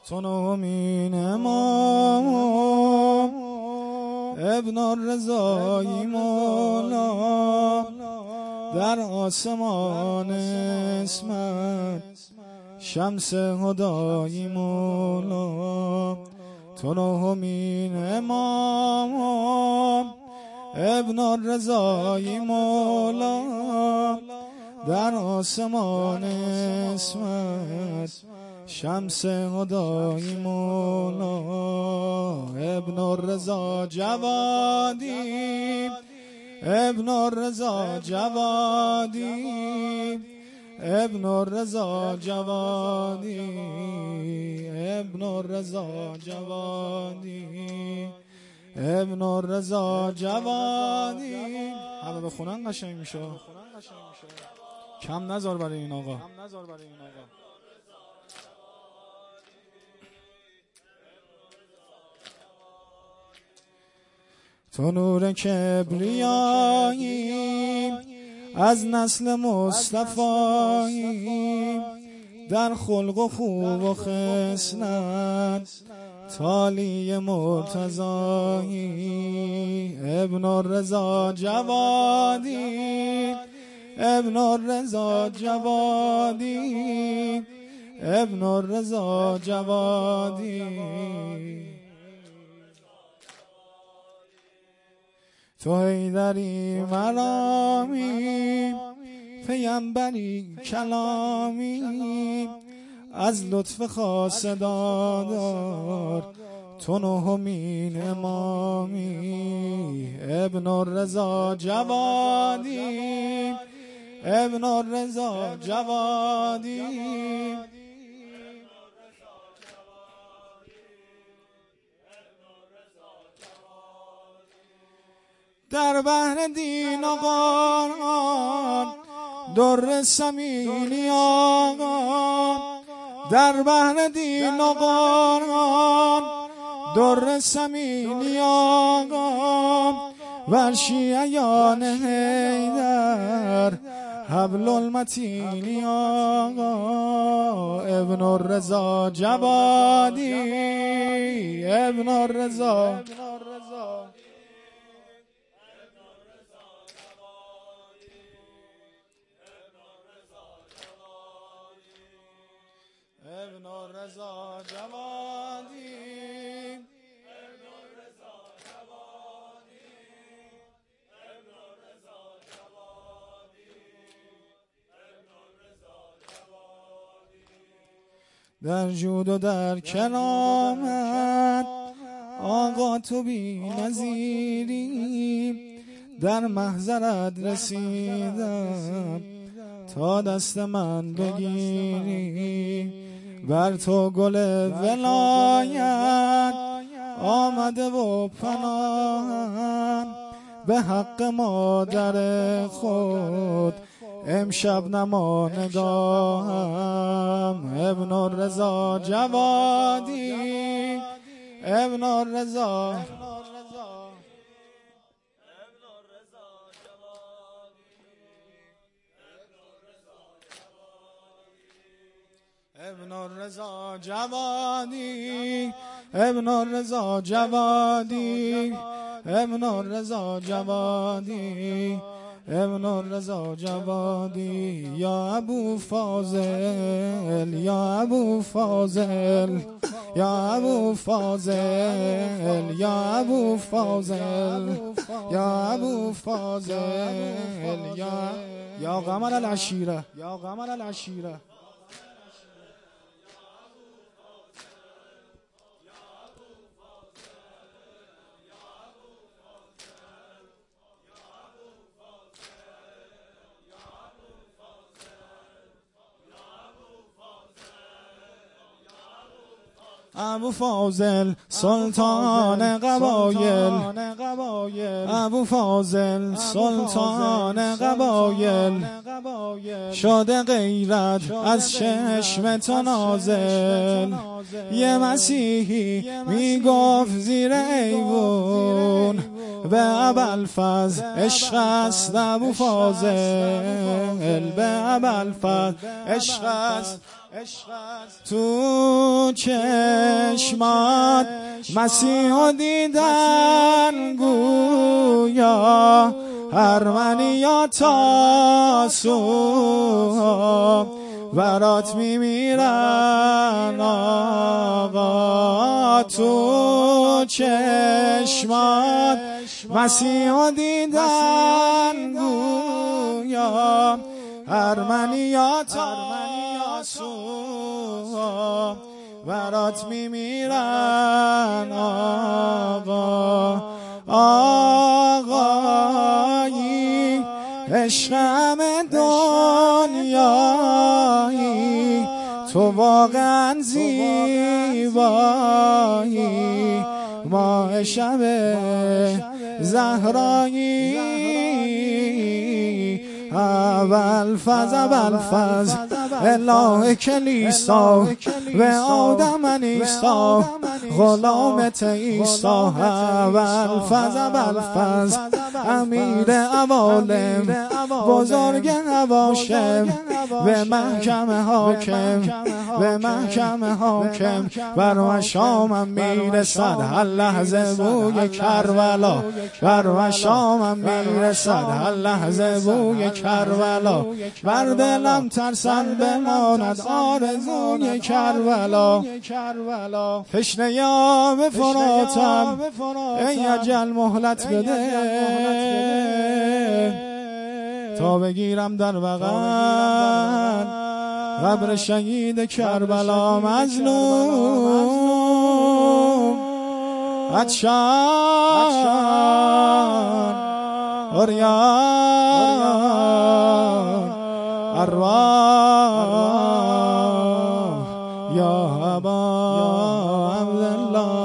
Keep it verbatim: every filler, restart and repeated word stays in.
تو نومین امام ابن الرضای مولا، در آسمان اسمت شمس هدای مولا. تو نومین امام ابن الرضای مولا، در آسمان اسمت شمس هدای مولا. ابن الرضا جوادی، ابن الرضا جوادی، ابن الرضا جوادی، ابن الرضا جوادی، ابن الرضا جوادی. همه بخونن قشنگ میشه. کم نذار برای این آقا. تو نور کبریایی از نسل مصطفایی، در خلق و خوب و خصلت تالی مرتضایی. ابن الرضا جوادی، ابن الرضا جوادی، ابن الرضا جوادی. تو حیدری مرامی، پیمبری کلامی، از لطف خاص دادار تو نهمین امامی. ابن الرضا جوادی، ابن الرضا جوادی، در بحر دین و قرآن در سمینی آقا، در بحر دین و قرآن در سمینی آقا، و شیعیان حیدر حبل المتینی آقا. ابن الرضا جوادی، ابن الرضا، ابن الرضا جوادی، ابن الرضا جوادی، ابن الرضا جوادی، ابن الرضا جوادی. در جود و در کرامت آقا تو بی نظیری، در محضرت رسیدم تا دست من بگیری. بر تو گل ولایت آمده و پناهن، به حق مادر خود امشب نما نگاهم. ابن الرضا جوادی، ابن الرضا، ابن الرضا جوادی، ابن الرضا جوادی، ابن الرضا جوادی، ابن الرضا جوادی. یا ابو فاضل، یا ابو فاضل، یا ابو فاضل، یا ابو فاضل، یا ابو فاضل، یا یا قمر العشیره، یا قمر العشیره. ابو فاضل سلطان قبایل، ابو فاضل سلطان قبایل، شده غیرت از چشم تو نازل. یه مسیحی میگفت زیر ایوون، به ابوالفضل عشق است ابو فاضل، به ابوالفضل عشق است، تو چشمات مسیح دیدن گویا ارمنیا تاسو برات میمیرن آقا. تو چشمات مسیح دیدن گویا ارمنیا تاسو برات میمیرن آقا. آقایی عشقم دنیایی تو واقعا زیبایی ماه شب زهرایی اول فز اول فز اله کلیسا و آدم نیستا غلامت ایستا اول فز اول فز امیر عوالم بزرگ هواشم و محکم حاکم و محکم حاکم بر مشامم میرسد هر لحظه بوی کربلا بر مشامم میرسد هر لحظه بوی کربلا بر دلم ترسم بماند آرزوی کربلا تشنه یا به فراتم ای اجل مهلت بده تا بگیرم در بغل قبر شهید کربلا مظلوم عطشان عریان ارواح یا ابا عبدالله